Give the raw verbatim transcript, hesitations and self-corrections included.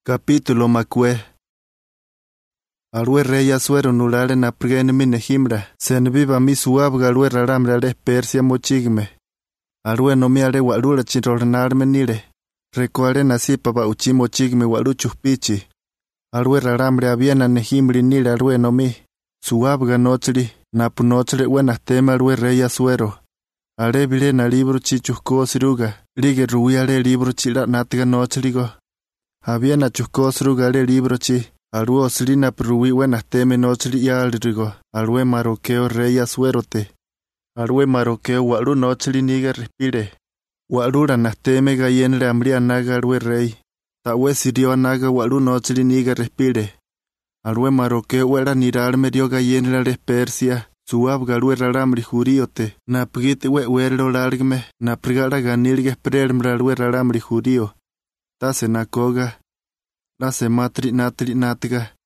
Capítulo macue. Alwe rey Asuero nulare na prgen mine himra, sen viva mi suab galwe raramra le Persia mochigme. Alwe no mi ale walura chinronar menire. Recuare nasipa ba uchimo chigme walu chupichi. Alwe raramre aviena nehimri nile alwe no mi. Suab ganochri, napunochre buenas tema alwe rey Asuero. Ale vile na libro chichusco siruga, lige ruiale libro chila natga nochrigo. Había na chuscos rugale libro chi, alue oslina pruwi buenas teme nochri ya alrigo, alue maroqueo rey Asuerote. Alue maroqueo walu nochri niga respire. Walura nasteme gayenre ambria naga alue rey. Tawe sirio naga walu nochri niga respire. Alue maroqueo wera nirar medio gayenre les Persia. Suab galue raramri juriote, na pgite we wero largme, na prigara ganilge prermra alue raramri jurio. Tase nakoga, lase matri natri natga,